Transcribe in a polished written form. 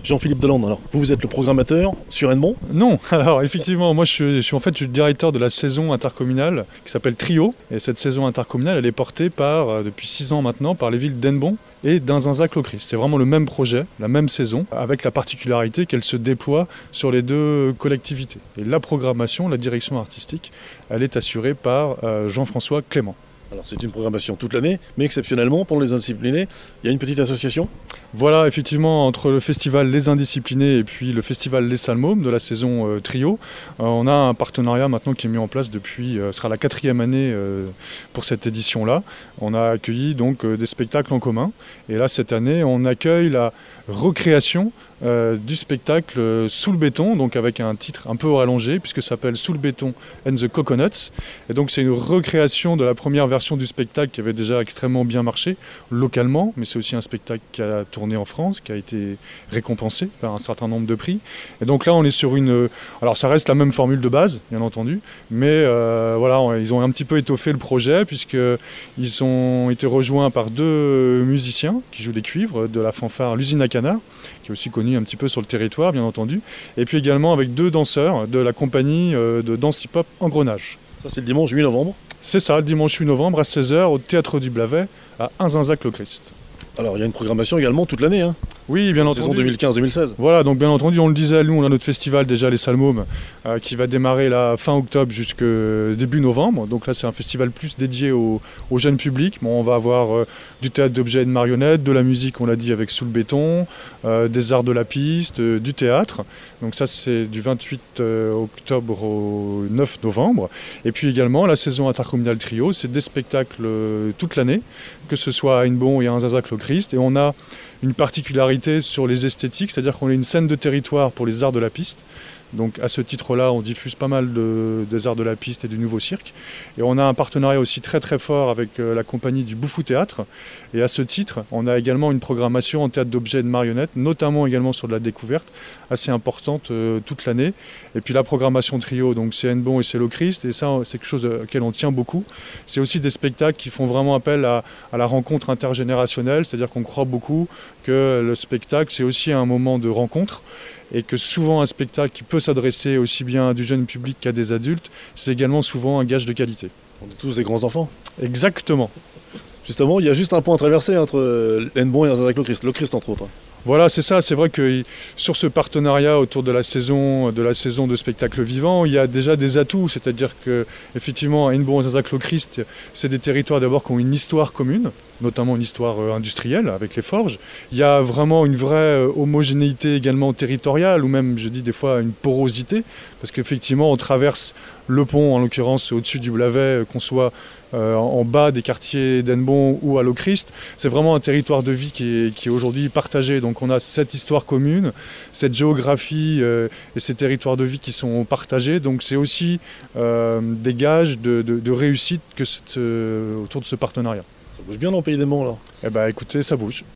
Jean-Philippe Delande, alors vous êtes le programmateur sur Hennebont? Non, alors effectivement, moi je suis le directeur de la saison intercommunale qui s'appelle Trio. Et cette saison intercommunale, elle est portée depuis 6 ans maintenant par les villes d'Hennebont et d'Inzinzac-Lochrist. C'est vraiment le même projet, la même saison, avec la particularité qu'elle se déploie sur les deux collectivités. Et la programmation, la direction artistique, elle est assurée par Jean-François Clément. Alors c'est une programmation toute l'année, mais exceptionnellement pour les indisciplinés, il y a une petite association. Voilà, effectivement, entre le festival Les Indisciplinés et puis le festival Les Salmômes de la saison Trio, on a un partenariat maintenant qui est mis en place depuis, ce sera la 4e année pour cette édition-là. On a accueilli donc des spectacles en commun. Et là, cette année, on accueille la recréation du spectacle Sous le béton, donc avec un titre un peu rallongé, puisque ça s'appelle Sous le béton and the Coconuts. Et donc c'est une recréation de la première version du spectacle qui avait déjà extrêmement bien marché localement, mais c'est aussi un spectacle qui a tourné en France, qui a été récompensé par un certain nombre de prix. Et donc là, on est sur alors ça reste la même formule de base, bien entendu, mais voilà, ils ont un petit peu étoffé le projet, puisqu'ils ont été rejoints par 2 musiciens qui jouent des cuivres de la fanfare L'Usine à Canard, qui est aussi connu un petit peu sur le territoire, bien entendu, et puis également avec 2 danseurs de la compagnie de danse hip-hop Engrenage. Ça c'est le dimanche 8 novembre. C'est ça, le dimanche 8 novembre à 16h au Théâtre du Blavet à Inzinzac-Lochrist. Alors il y a une programmation également toute l'année, hein. Oui, bien entendu. Saison 2015-2016. Voilà, donc bien entendu, on le disait, nous on a notre festival déjà, les Salmômes, qui va démarrer la fin octobre jusqu'à début novembre. Donc là, c'est un festival plus dédié au jeune public. Bon, on va avoir du théâtre d'objets et de marionnettes, de la musique, on l'a dit, avec Sous le béton, des arts de la piste, du théâtre. Donc ça, c'est du 28 octobre au 9 novembre. Et puis également, la saison intercommunale Trio, c'est des spectacles toute l'année, que ce soit à Hennebont et à Inzinzac-Lochrist. Et on a une particularité sur les esthétiques, c'est-à-dire qu'on a une scène de territoire pour les arts de la piste. Donc à ce titre-là, on diffuse pas mal des arts de la piste et du nouveau cirque. Et on a un partenariat aussi très très fort avec la compagnie du Bouffou Théâtre. Et à ce titre, on a également une programmation en théâtre d'objets et de marionnettes, notamment également sur de la découverte, assez importante toute l'année. Et puis la programmation Trio, donc c'est Hennebont et c'est Lochrist. Et ça, c'est quelque chose auquel on tient beaucoup. C'est aussi des spectacles qui font vraiment appel à la rencontre intergénérationnelle, c'est-à-dire qu'on croit beaucoup que le spectacle, c'est aussi un moment de rencontre. Et que souvent un spectacle qui peut s'adresser aussi bien à du jeune public qu'à des adultes, c'est également souvent un gage de qualité. On est tous des grands enfants. Exactement. Justement, il y a juste un point à traverser entre Hennebont et Inzinzac-Lochrist, Lochrist entre autres. Voilà, c'est ça. C'est vrai que sur ce partenariat autour de la saison de spectacle vivant, il y a déjà des atouts. C'est-à-dire que effectivement, Hennebont et Inzinzac-Lochrist, c'est des territoires d'abord qui ont une histoire commune, notamment une histoire industrielle avec les forges. Il y a vraiment une vraie homogénéité également territoriale, ou même, je dis des fois, une porosité, parce qu'effectivement, on traverse le pont, en l'occurrence au-dessus du Blavet, qu'on soit en bas des quartiers d'Hennebont ou à Lochrist. C'est vraiment un territoire de vie qui est aujourd'hui partagé. Donc on a cette histoire commune, cette géographie et ces territoires de vie qui sont partagés. Donc c'est aussi des gages de réussite autour de ce partenariat. Ça bouge bien dans le pays d'Hennebont là. Eh bien écoutez, ça bouge.